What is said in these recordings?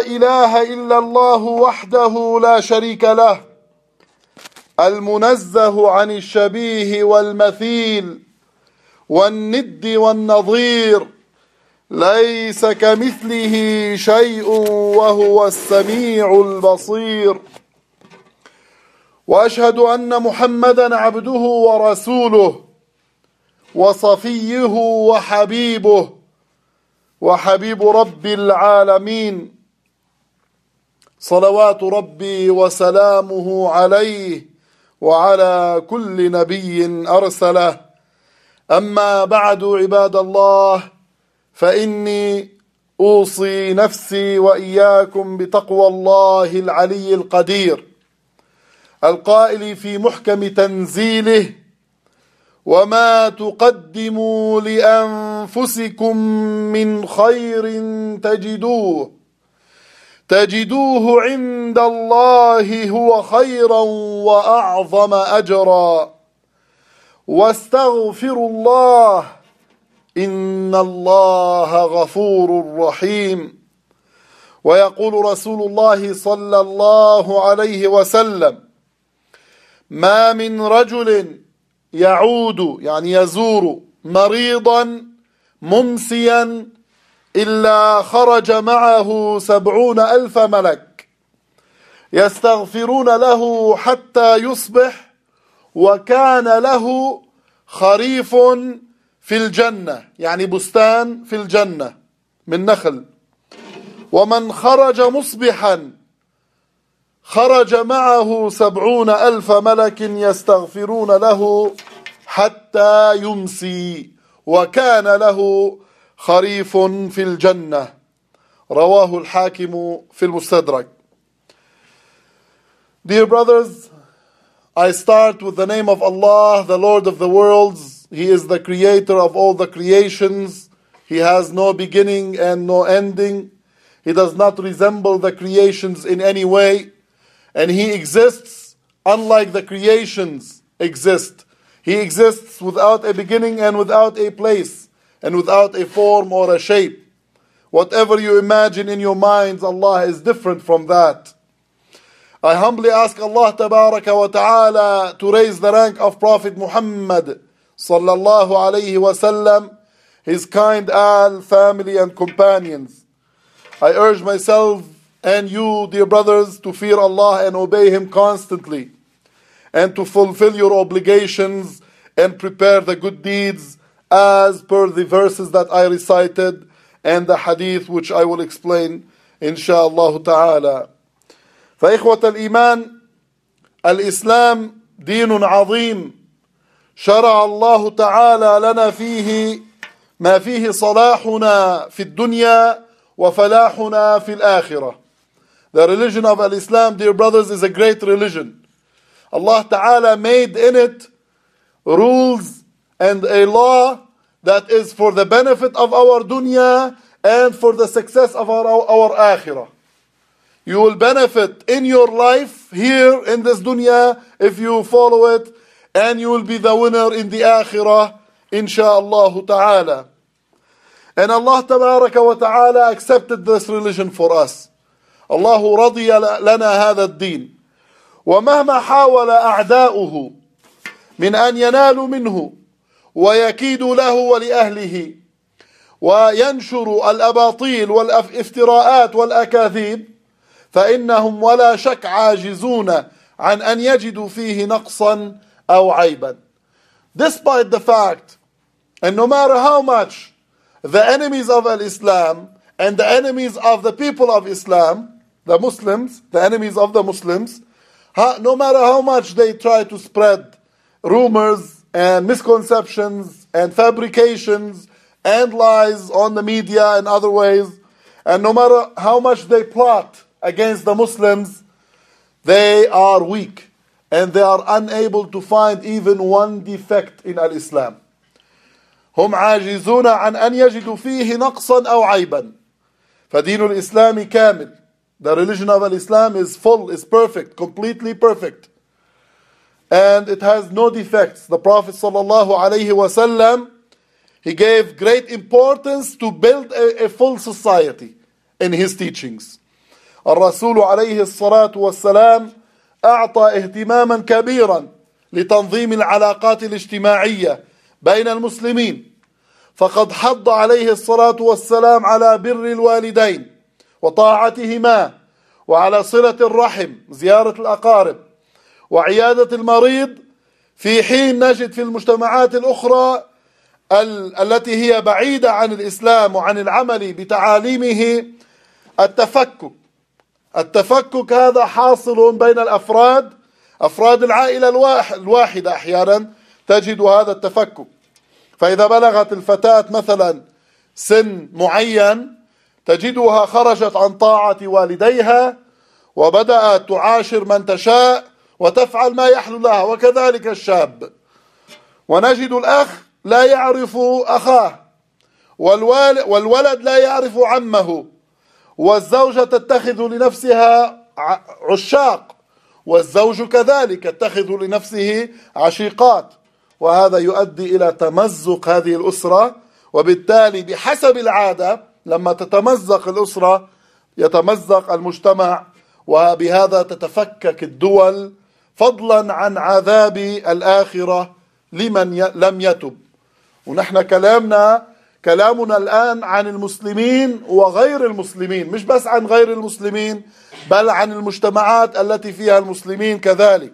إله إلا الله وحده لا شريك له المنزه عن الشبيه والمثيل والند والنظير ليس كمثله شيء وهو السميع البصير. وأشهد أن محمدا عبده ورسوله وصفيه وحبيب رب العالمين، صلوات ربي وسلامه عليه وعلى كل نبي أرسله. أما بعد، عباد الله، فإني أوصي نفسي وإياكم بتقوى الله العلي القدير القائل في محكم تنزيله: وما تقدموا لأنفسكم من خير تجدوه عند الله هو خيرا وأعظم أجرا، واستغفروا الله إن الله غفور رحيم. ويقول رسول الله صلى الله عليه وسلم: ما من رجل يعود يعني يزور مريضا ممسيا إلا خرج معه 70,000 ملك يستغفرون له حتى يصبح، وكان له خريف في الجنة، يعني بستان في الجنة من نخل. ومن خرج مصبحا خرج معه 70,000 ملك يستغفرون له حتى يمسي، وكان له خريف في الجنة. رواه الحاكم في المستدرك. Dear brothers, I start with the name of Allah, the Lord of the worlds. He is the creator of all the creations. He has no beginning and no ending. He does not resemble the creations in any way. And He exists unlike the creations exist. He exists without a beginning and without a place and without a form or a shape. Whatever you imagine in your minds, Allah is different from that. I humbly ask Allah Tabaraka wa Ta'ala to raise the rank of Prophet Muhammad sallallahu alayhi wa sallam, his kind al, family and companions. I urge myself and you, dear brothers, to fear Allah and obey Him constantly, and to fulfill your obligations and prepare the good deeds as per the verses that I recited and the hadith which I will explain inshallah ta'ala. فإخوة الإيمان، الإسلام دين عظيم شرع الله تعالى لنا فيه ما فيه صلاحنا في الدنيا وفلاحنا في الآخرة. The religion of Islam, dear brothers, is a great religion. Allah Ta'ala made in it rules and a law that is for the benefit of our dunya and for the success of our akhirah. You will benefit in your life here in this dunya if you follow it, and you will be the winner in the akhirah, insha'Allah ta'ala. And Allah Tabaraka wa Ta'ala accepted this religion for us. الله رضي لنا هذا الدين، ومهما حاول أعداؤه من أن ينالوا منه ويكيدوا له ولأهله وينشروا الأباطيل والافتراءات والأكاذيب، فإنهم ولا شك عاجزون عن أن يجدوا فيه نقصا أو عيبا. Despite the fact, and no matter how much the enemies of Islam and the enemies of the people of Islam, the Muslims, the enemies of the Muslims, no matter how much they try to spread rumors and misconceptions and fabrications and lies on the media and other ways, and no matter how much they plot against the Muslims, they are weak and they are unable to find even one defect in Islam. هم عاجزون عن أن يجدوا فيه نقصا أو عيبا. فدين الإسلام كامل. The religion of Islam is full, is perfect, completely perfect. And it has no defects. The Prophet sallallahu alaihi wasallam, he gave great importance to build a full society in his teachings. الرسول عليه الصلاة والسلام أعطى اهتماما كبيرا لتنظيم العلاقات الاجتماعية بين المسلمين، فقد حض عليه الصلاة والسلام على بر الوالدين وطاعتهما، وعلى صلة الرحم، زيارة الأقارب، وعيادة المريض، في حين نجد في المجتمعات الأخرى التي هي بعيدة عن الإسلام وعن العمل بتعاليمه التفكك هذا حاصل بين الأفراد، أفراد العائلة الواحدة أحيانا تجد هذا التفكك. فإذا بلغت الفتاة مثلا سن معين تجدها خرجت عن طاعة والديها وبدأت تعاشر من تشاء وتفعل ما يحلو لها، وكذلك الشاب. ونجد الأخ لا يعرف أخاه، والولد لا يعرف عمه، والزوجة تتخذ لنفسها عشاق، والزوج كذلك يتخذ لنفسه عشيقات، وهذا يؤدي إلى تمزق هذه الأسرة. وبالتالي بحسب العادة لما تتمزق الأسرة يتمزق المجتمع، وبهذا تتفكك الدول، فضلا عن عذاب الآخرة لمن لم يتب. ونحن كلامنا الآن عن المسلمين وغير المسلمين، مش بس عن غير المسلمين بل عن المجتمعات التي فيها المسلمين كذلك.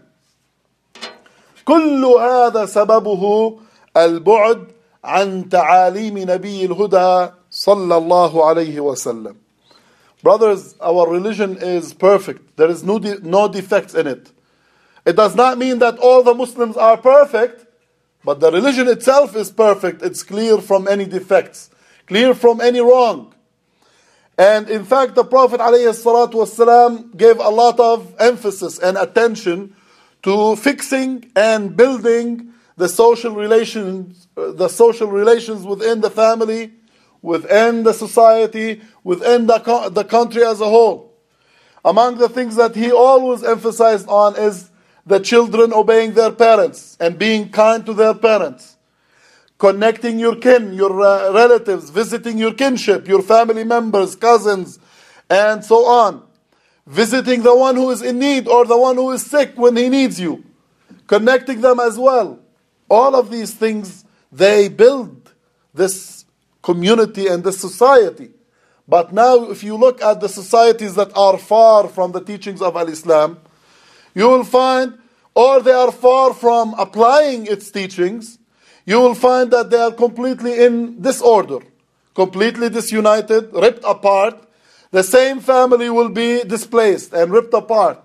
كل هذا سببه البعد عن تعاليم نبي الهدى صلى الله عليه وسلم. Brothers, our religion is perfect. There is no defects in it. It does not mean that all the Muslims are perfect, but the religion itself is perfect. It's clear from any defects, clear from any wrong. And in fact, the Prophet ﷺ gave a lot of emphasis and attention to fixing and building the social relations within the family, within the society, within the country as a whole. Among the things that he always emphasized on is the children obeying their parents and being kind to their parents, connecting your kin, your relatives, visiting your kinship, your family members, cousins, and so on. Visiting the one who is in need or the one who is sick when he needs you, connecting them as well. All of these things, they build this community and this society. But now if you look at the societies that are far from the teachings of Al-Islam, you will find, or they are far from applying its teachings, you will find that they are completely in disorder, completely disunited, ripped apart. The same family will be displaced and ripped apart.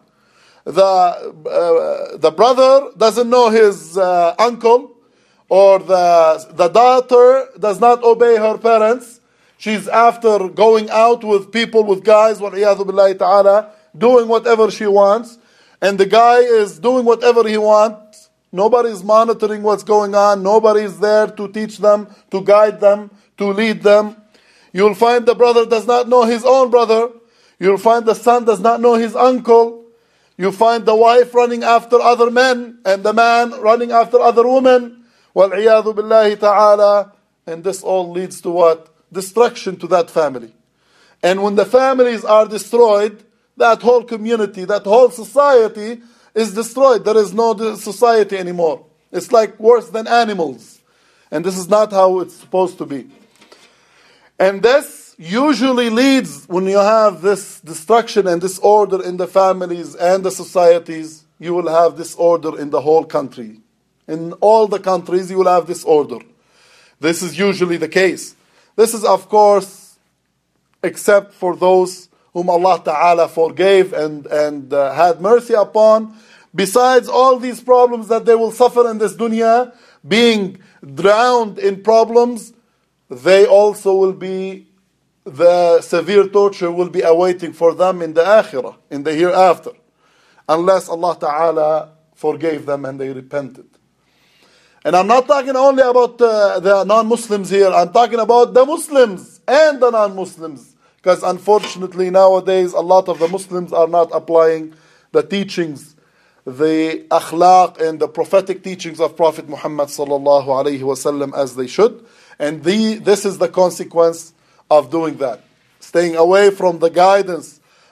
The brother doesn't know his uncle, or the daughter does not obey her parents. She's after going out with people, with guys, وَالْعِيَاذُ بِاللَّهِ ta'ala, doing whatever she wants. And the guy is doing whatever he wants. Nobody is monitoring what's going on. Nobody is there to teach them, to guide them, to lead them. You'll find the brother does not know his own brother. You'll find the son does not know his uncle. You find the wife running after other men, and the man running after other women. وَالْعِيَاذُ بِاللَّهِ ta'ala. And this all leads to what? Destruction to that family. And when the families are destroyed, that whole community, that whole society is destroyed. There is no society anymore. It's like worse than animals. And this is not how it's supposed to be. And this usually leads, when you have this destruction and disorder in the families and the societies, you will have disorder in the whole country. In all the countries, you will have disorder. This is usually the case. This is, of course, except for those whom Allah Ta'ala forgave and had mercy upon. Besides all these problems that they will suffer in this dunya, being drowned in problems, they also will be, the severe torture will be awaiting for them in the akhirah, in the hereafter, unless Allah Ta'ala forgave them and they repented. And I'm not talking only about the non-Muslims here, I'm talking about the Muslims and the non-Muslims. Because unfortunately nowadays a lot of the Muslims are not applying the teachings, the akhlaq and the prophetic teachings of Prophet Muhammad sallallahu alaihi wasallam as they should. And this is the consequence of doing that. Staying away from the guidance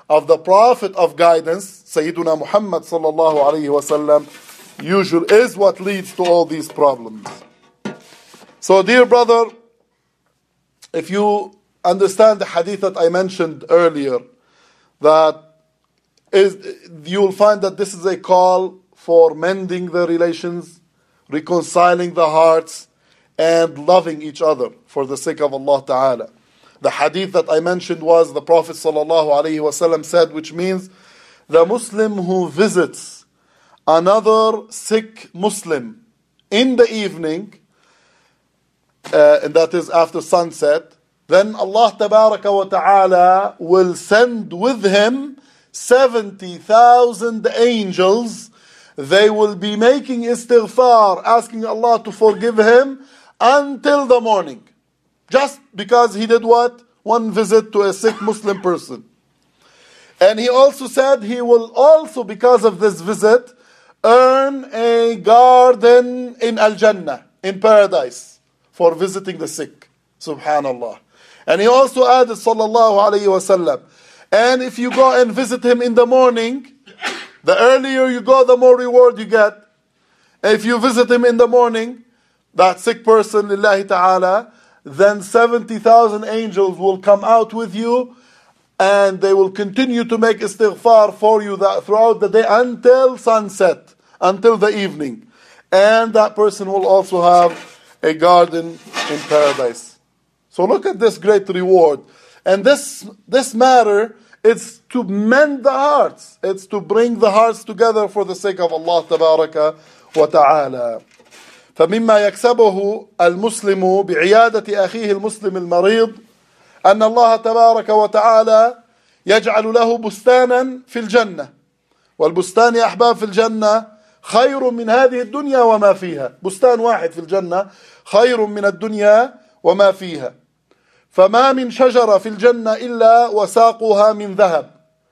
of the Prophet of guidance, Sayyiduna Muhammad sallallahu alayhi wa sallam, usually is what leads to all these problems. So dear brother, if you understand the hadith that I mentioned earlier, you will find that this is a call for mending the relations, reconciling the hearts, and loving each other for the sake of Allah Ta'ala. The hadith that I mentioned was the Prophet sallallahu alaihi wasallam said, which means the Muslim who visits another sick Muslim in the evening, and that is after sunset, then Allah Tabaraka wa Ta'ala will send with him 70,000 angels. They will be making istighfar, asking Allah to forgive him until the morning. Just because he did what? One visit to a sick Muslim person. And he also said he will also, because of this visit, earn a garden in Al-Jannah, in paradise, for visiting the sick. Subhanallah. And he also added, sallallahu alayhi wa sallam, and if you go and visit him in the morning, the earlier you go, the more reward you get. And if you visit him in the morning, that sick person, lillahi ta'ala, then 70,000 angels will come out with you, and they will continue to make istighfar for you throughout the day until sunset, until the evening. And that person will also have a garden in paradise. So look at this great reward. And this matter, it's to mend the hearts. It's to bring the hearts together for the sake of Allah Tabaraka wa Ta'ala. فمما يكسبه المسلم بعيادة أخيه المسلم المريض أن الله تبارك وتعالى يجعل له بستانا في الجنة. والبستان يا أحباب في الجنة خير من هذه الدنيا وما فيها. بستان واحد في الجنة خير من الدنيا وما فيها. فما من شجرة في الجنة إلا وساقها من ذهب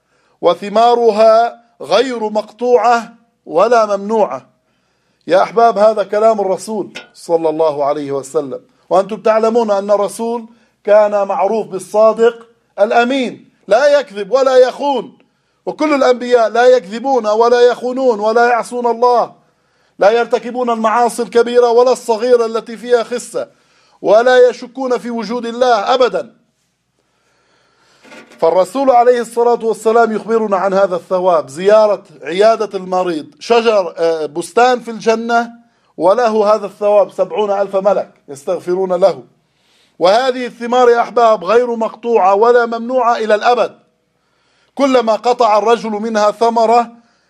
وثمارها غير مقطوعة ولا ممنوعة. يا أحباب هذا كلام الرسول صلى الله عليه وسلم. وأنتم تعلمون أن الرسول كان معروف بالصادق الأمين، لا يكذب ولا يخون. وكل الأنبياء لا يكذبون ولا يخونون ولا يعصون الله، لا يرتكبون المعاصي الكبيرة ولا الصغيرة التي فيها خسة، ولا يشكون في وجود الله أبدا. فالرسول عليه الصلاة والسلام يخبرنا عن هذا الثواب، زيارة عيادة المريض، شجر بستان في الجنة، وله هذا الثواب 70,000 ملك يستغفرون له. وهذه الثمار يا أحباب غير مقطوعة ولا ممنوعة إلى الأبد. كلما قطع الرجل منها ثمرة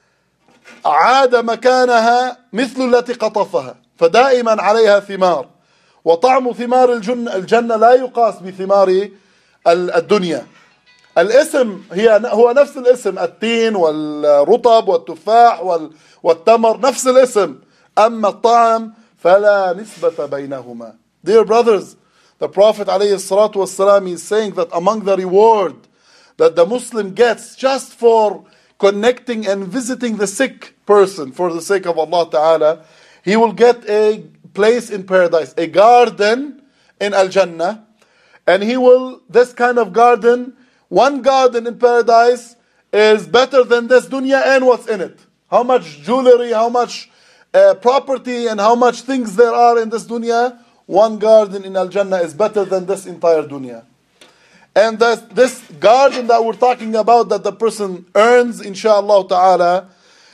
عاد مكانها مثل التي قطفها، فدائما عليها ثمار. وطعم ثمار الجنة لا يقاس بثمار الدنيا. الاسم هو نفس الاسم، التين والرطب والتفاح والتمر نفس الاسم، أما الطعم فلا نسبة بينهما. Dear brothers, the Prophet ﷺ is saying that among the reward that the Muslim gets just for connecting and visiting the sick person for the sake of Allah Ta'ala, he will get a place in paradise, a garden in Al-Jannah, and this kind of garden, one garden in paradise is better than this dunya and what's in it. How much jewelry, how much property, and how much things there are in this dunya, one garden in Al-Jannah is better than this entire dunya. And this garden that we're talking about that the person earns, inshallah ta'ala,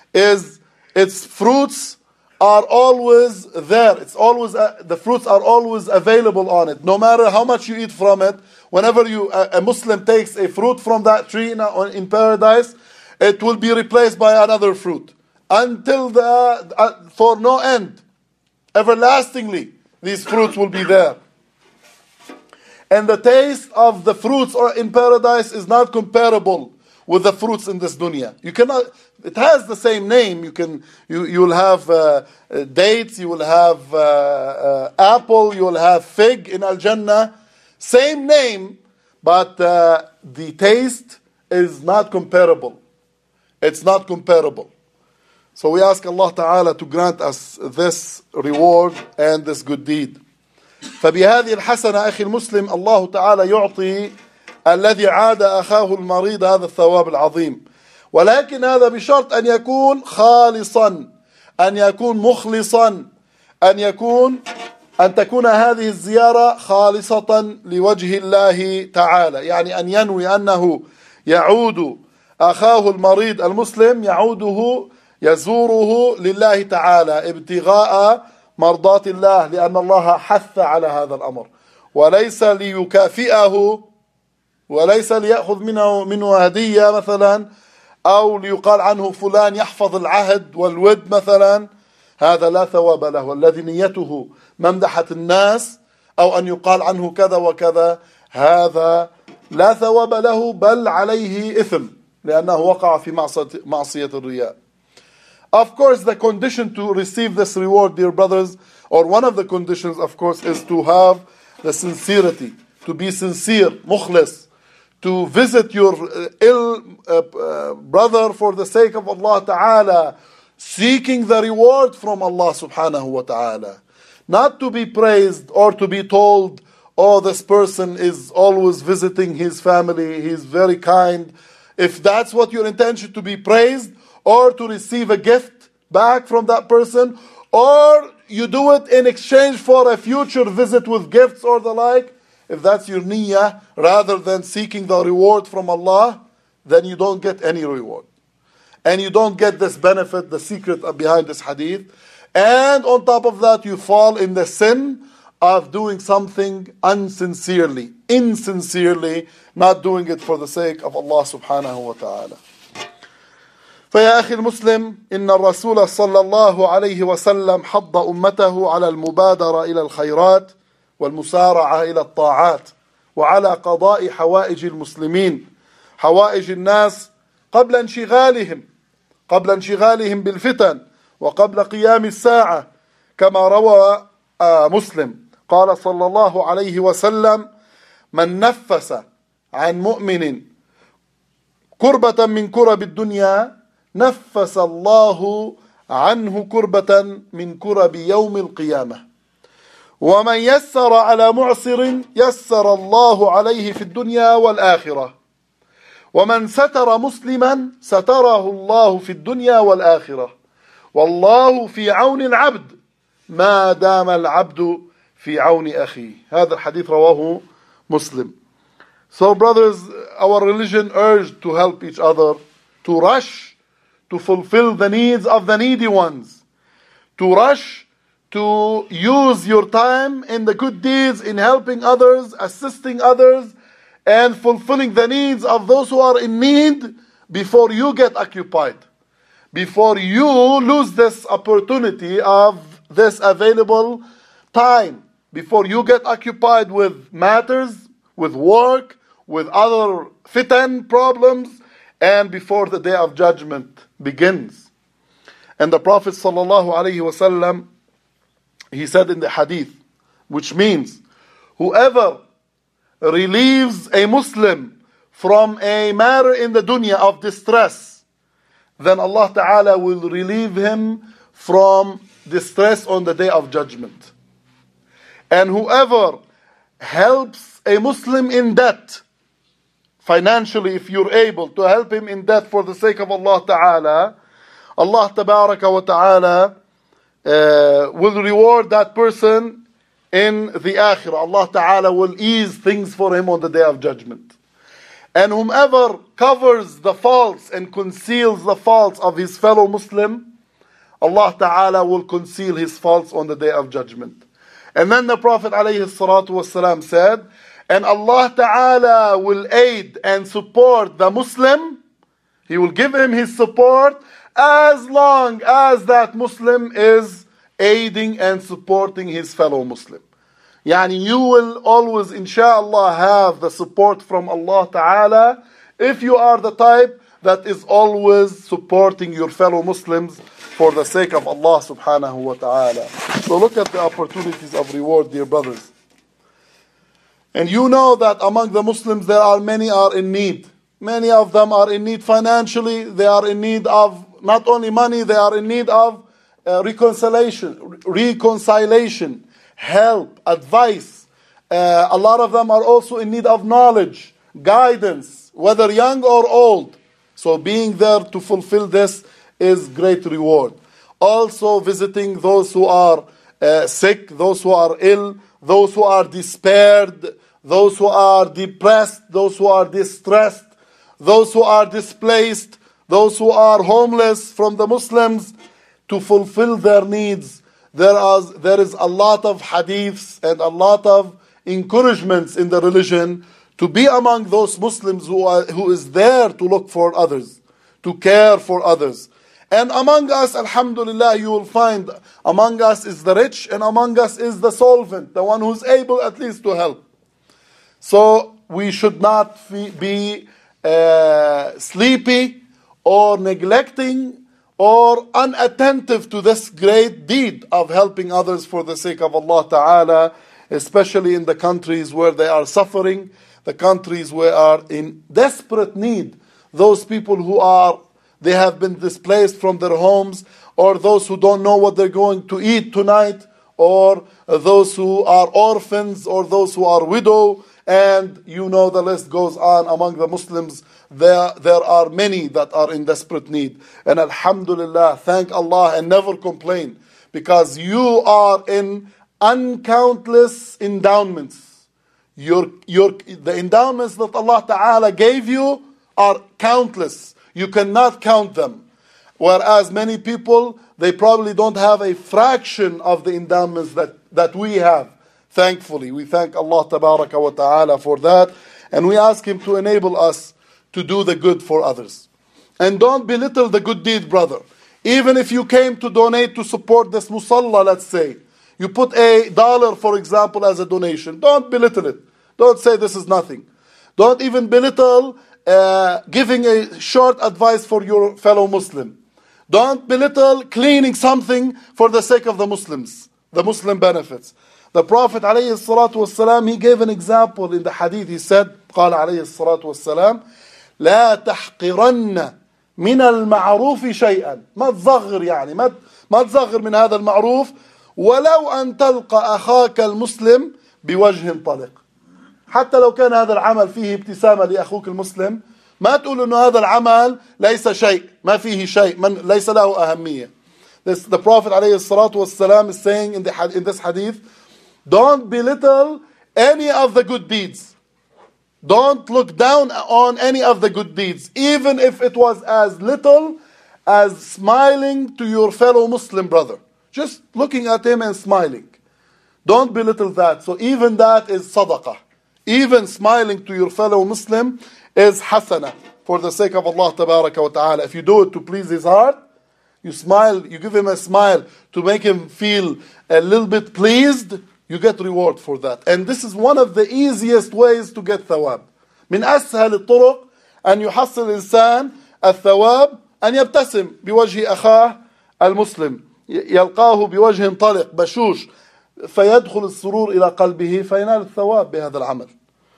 its fruits are always there. It's always the fruits are always available on it. No matter how much you eat from it, whenever a Muslim takes a fruit from that tree in paradise, it will be replaced by another fruit until for no end, everlastingly. These fruits will be there. And the taste of the fruits in paradise is not comparable with the fruits in this dunya. You cannot. It has the same name. You will have dates. You will have apple. You will have fig in Al-Jannah. Same name, but the taste is not comparable. It's not comparable. So we ask Allah Ta'ala to grant us this reward and this good deed. فبهذه الحسنة أخي المسلم الله تعالى يعطي الذي عاد أخاه المريض هذا الثواب العظيم. ولكن هذا بشرط أن يكون خالصا، أن يكون مخلصا، أن تكون هذه الزيارة خالصة لوجه الله تعالى، يعني أن ينوي أنه يعود أخاه المريض المسلم، يزوره لله تعالى ابتغاء مرضات الله، لأن الله حث على هذا الأمر، وليس ليكافئه، وليس ليأخذ منه هدية مثلا، أو ليقال عنه فلان يحفظ العهد والود مثلا. هذا لا ثواب له. والذي نيته ممدحة الناس أو أن يقال عنه كذا وكذا، هذا لا ثواب له، بل عليه إثم، لأنه وقع في معصية الرياء. Of course, the condition to receive this reward, dear brothers, or one of the conditions, of course, is to have the sincerity, to be sincere, mukhlis, to visit your ill brother for the sake of Allah Ta'ala, seeking the reward from Allah Subhanahu wa Ta'ala. Not to be praised or to be told, oh, this person is always visiting his family, he's very kind. If that's what your intention, to be praised, or to receive a gift back from that person, or you do it in exchange for a future visit with gifts or the like, if that's your niyyah, rather than seeking the reward from Allah, then you don't get any reward. And you don't get this benefit, the secret behind this hadith. And on top of that, you fall in the sin of doing something insincerely, not doing it for the sake of Allah subhanahu wa ta'ala. فيا أخي المسلم، إن الرسول صلى الله عليه وسلم حض أمته على المبادرة إلى الخيرات والمسارعة إلى الطاعات، وعلى قضاء حوائج المسلمين، حوائج الناس قبل انشغالهم بالفتن وقبل قيام الساعة، كما روى مسلم قال صلى الله عليه وسلم: من نفس عن مؤمن كربة من كرب الدنيا نفس الله عنه كربة من كرب يوم القيامة، ومن يسر على معسر يسر الله عليه في الدنيا والآخرة، ومن ستر مسلما ستره الله في الدنيا والآخرة، والله في عون العبد ما دام العبد في عون أخيه. هذا الحديث رواه مسلم. So brothers, our religion urged to help each other, to rush to fulfill the needs of the needy ones, to rush to use your time in the good deeds, in helping others, assisting others, and fulfilling the needs of those who are in need before you get occupied, before you lose this opportunity of this available time, before you get occupied with matters, with work, with other fitan problems, and before the day of judgment begins. And the Prophet ﷺ, he said in the hadith, which means whoever relieves a Muslim from a matter in the dunya of distress, then Allah Ta'ala will relieve him from distress on the day of judgment. And whoever helps a Muslim in debt, financially, if you're able to help him in debt for the sake of Allah Ta'ala, Allah Tabaraka wa Ta'ala will reward that person in the Akhirah. Allah Ta'ala will ease things for him on the day of judgment. And whomever covers the faults and conceals the faults of his fellow Muslim, Allah Ta'ala will conceal his faults on the day of judgment. And then the Prophet ﷺ said, and Allah Ta'ala will aid and support the Muslim, He will give him His support as long as that Muslim is aiding and supporting his fellow Muslim. Yani you will always, inshallah, have the support from Allah Ta'ala if you are the type that is always supporting your fellow Muslims for the sake of Allah Subhanahu wa Ta'ala. So look at the opportunities of reward, dear brothers. And you know that among the Muslims there are many are in need. Many of them are in need financially. They are in need of not only money, they are in need of reconciliation, help, advice. A lot of them are also in need of knowledge guidance, whether young or old. So being there to fulfill this is great reward. Also visiting those who are sick, those who are ill, those who are despaired, those who are depressed, those who are distressed, those who are displaced, those who are homeless from the Muslims, to fulfill their needs. There is a lot of hadiths and a lot of encouragements in the religion to be among those Muslims who is there to look for others, to care for others. And among us, alhamdulillah, you will find among us is the rich and among us is the solvent, the one who's able at least to help. So we should not be sleepy or neglecting or unattentive to this great deed of helping others for the sake of Allah Ta'ala, especially in the countries where they are suffering, the countries where are in desperate need. Those people they have been displaced from their homes, or those who don't know what they're going to eat tonight, or those who are orphans, or those who are widow, and you know the list goes on among the Muslims. There are many that are in desperate need. And alhamdulillah, thank Allah and never complain, because you are in uncountless endowments. The endowments that Allah Ta'ala gave you are countless. You cannot count them. Whereas many people, they probably don't have a fraction of the endowments that we have. Thankfully, we thank Allah Tabaraka wa Ta'ala for that. And we ask Him to enable us to do the good for others. And don't belittle the good deed, brother. Even if you came to donate to support this musalla, let's say, you put $1, for example, as a donation. Don't belittle it. Don't say this is nothing. Don't even belittle giving a short advice for your fellow Muslim. Don't belittle cleaning something for the sake of the Muslims, the Muslim benefits. The Prophet ﷺ, he gave an example in the hadith. He said, قال عليه الصلاة والسلام, لا تحقرن من المعروف شيئا. ما تصغر يعني ما تصغر من هذا المعروف ولو أن تلقى أخاك المسلم بوجه طلق. حتى لو كان هذا العمل فيه ابتسامة لأخوك المسلم، ما تقول إنه هذا العمل ليس شيء، ما فيه شيء، ليس له أهمية. The Prophet ﷺ is saying in this hadith, don't belittle any of the good deeds. Don't look down on any of the good deeds, even if it was as little as smiling to your fellow Muslim brother. Just looking at him and smiling. Don't belittle that. So even that is sadaqah. Even smiling to your fellow Muslim is hasana for the sake of Allah Tabaraka wa Ta'ala. If you do it to please his heart, you smile, you give him a smile to make him feel a little bit pleased, you get reward for that. And this is one of the easiest ways to get thawab. من أسهل الطرق أن يحصل الإنسان الثواب أن يبتسم بوجه أخاه المسلم، يلقاه بوجه طلق بشوش، فيدخل السرور إلى قلبه فينال الثواب بهذا العمل.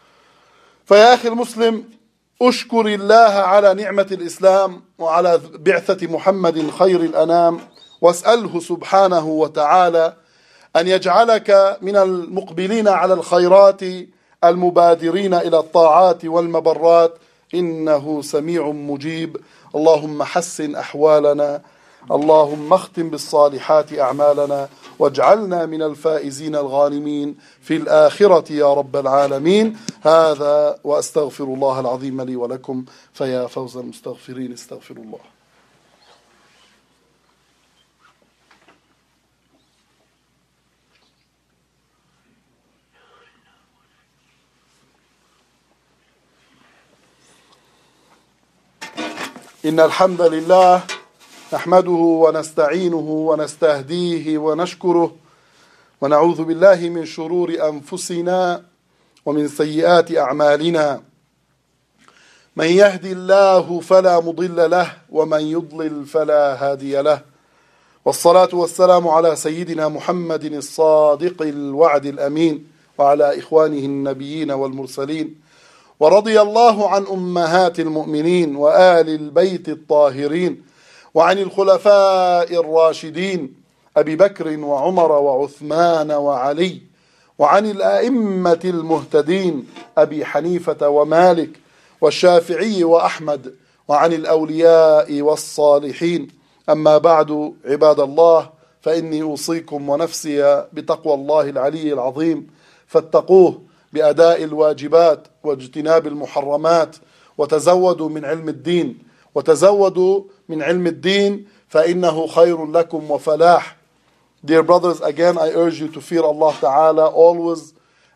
فيا أخي المسلم، أشكر الله على نعمة الإسلام وعلى بعثة محمد خير الأنام، واسأله سبحانه وتعالى أن يجعلك من المقبلين على الخيرات المبادرين إلى الطاعات والمبرات، إنه سميع مجيب. اللهم حسن أحوالنا، اللهم اختم بالصالحات أعمالنا، واجعلنا من الفائزين الغانمين في الآخرة يا رب العالمين. هذا وأستغفر الله العظيم لي ولكم، فيا فوز المستغفرين استغفر الله. إن الحمد لله نحمده ونستعينه ونستهديه ونشكره، ونعوذ بالله من شرور أنفسنا ومن سيئات أعمالنا. من يهدي الله فلا مضل له ومن يضلل فلا هادي له. والصلاة والسلام على سيدنا محمد الصادق الوعد الأمين وعلى إخوانه النبيين والمرسلين. ورضي الله عن أمهات المؤمنين وآل البيت الطاهرين، وعن الخلفاء الراشدين أبي بكر وعمر وعثمان وعلي، وعن الأئمة المهتدين أبي حنيفة ومالك والشافعي وأحمد وعن الأولياء والصالحين. أما بعد، عباد الله، فإني أوصيكم ونفسي بتقوى الله العلي العظيم، فاتقوه بأداء الواجبات واجتناب المحرمات، وتزودوا من علم الدين فإنه خير لكم وفلاح. Dear brothers, again I urge you to fear Allah Ta'ala always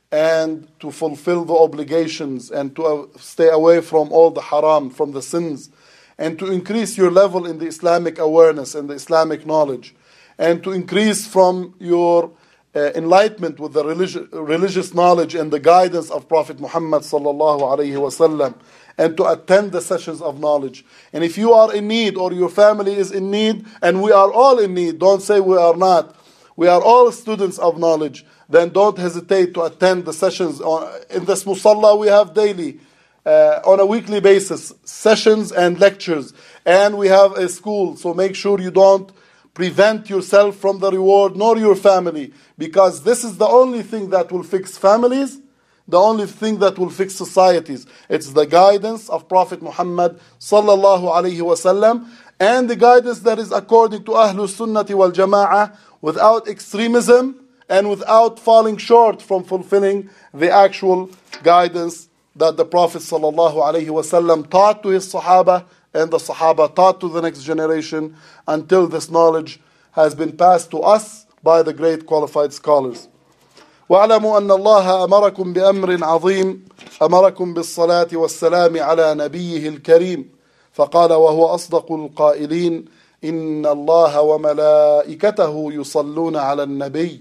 and to fulfill the obligations and to stay away from all the haram, from the sins, and to increase your level in the Islamic awareness and the Islamic knowledge, and to increase from your enlightenment with the religious knowledge and the guidance of Prophet Muhammad sallallahu alaihi wasallam, and to attend the sessions of knowledge. And if you are in need or your family is in need, and we are all in need, don't say we are not. We are all students of knowledge. Then don't hesitate to attend the sessions. In this musalla we have daily, on a weekly basis, sessions and lectures. And we have a school, so make sure you don't prevent yourself from the reward nor your family, because this is the only thing that will fix families, the only thing that will fix societies. It's the guidance of Prophet Muhammad sallallahu alaihi wasallam, and the guidance that is according to Ahlus Sunnati wal Jama'ah, without extremism and without falling short from fulfilling the actual guidance that the Prophet sallallahu alaihi wasallam taught to his Sahaba, and the Sahaba taught to the next generation, until this knowledge has been passed to us by the great qualified scholars. واعلموا أن الله أمركم بأمر عظيم، أمركم بالصلاة والسلام على نبيه الكريم، فقال وهو أصدق القائلين: إن الله وملائكته يصلون على النبي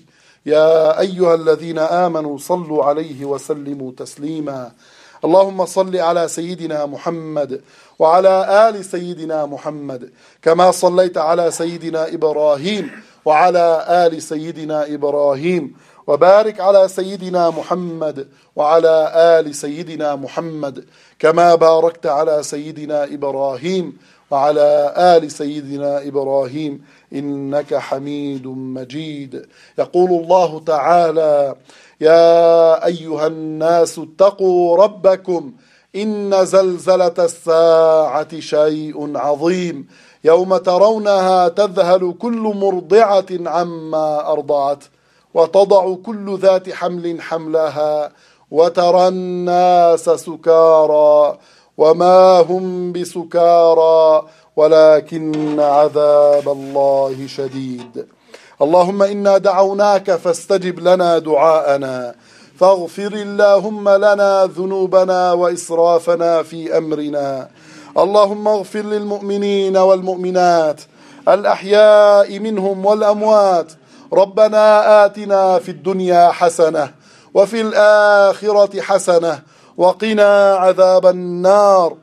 يا أيها الذين آمنوا صلوا عليه وسلموا تسليما. اللهم صل على سيدنا محمد وعلى آل سيدنا محمد كما صليت على سيدنا إبراهيم وعلى آل سيدنا إبراهيم، وبارك على سيدنا محمد وعلى آل سيدنا محمد كما باركت على سيدنا إبراهيم وعلى آل سيدنا إبراهيم إنك حميد مجيد. يقول الله تعالى: يا أيها الناس اتقوا ربكم إن زلزلة الساعة شيء عظيم يوم ترونها تذهل كل مرضعة عما أرضعت وتضع كل ذات حمل حملها وترى الناس سكارى وما هم بسكارى ولكن عذاب الله شديد. اللهم إنا دعوناك فاستجب لنا دعاءنا، فاغفر اللهم لنا ذنوبنا وإسرافنا في أمرنا. اللهم اغفر للمؤمنين والمؤمنات الأحياء منهم والأموات. ربنا آتنا في الدنيا حسنة وفي الآخرة حسنة وقنا عذاب النار.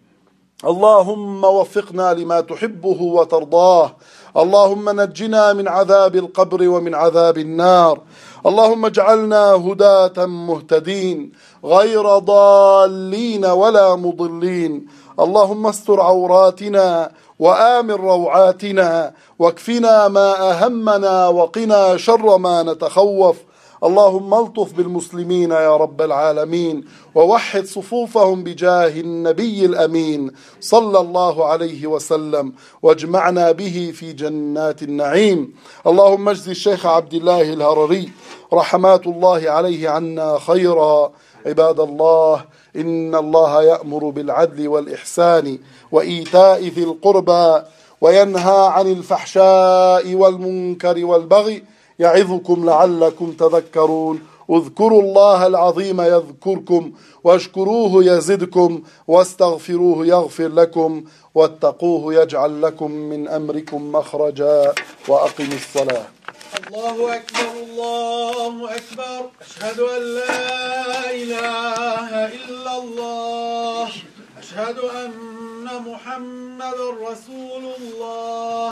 اللهم وفقنا لما تحبه وترضاه. اللهم نجنا من عذاب القبر ومن عذاب النار. اللهم اجعلنا هداة مهتدين غير ضالين ولا مضلين. اللهم استر عوراتنا وآمن روعاتنا واكفنا ما أهمنا وقنا شر ما نتخوف. اللهم الطف بالمسلمين يا رب العالمين، ووحد صفوفهم بجاه النبي الأمين صلى الله عليه وسلم، واجمعنا به في جنات النعيم. اللهم اجزي الشيخ عبد الله الهرري رحمات الله عليه عنا خيرا. عباد الله، إن الله يأمر بالعدل والإحسان وإيتاء ذي القربى وينهى عن الفحشاء والمنكر والبغي يعظكم لعلكم تذكرون. اذكروا الله العظيم يذكركم واشكروه يزدكم واستغفروه يغفر لكم واتقوه يجعل لكم من أمركم مخرجا. وأقم الصلاة. الله أكبر الله أكبر، أشهد أن لا إله إلا الله، أشهد أن محمد رسول الله.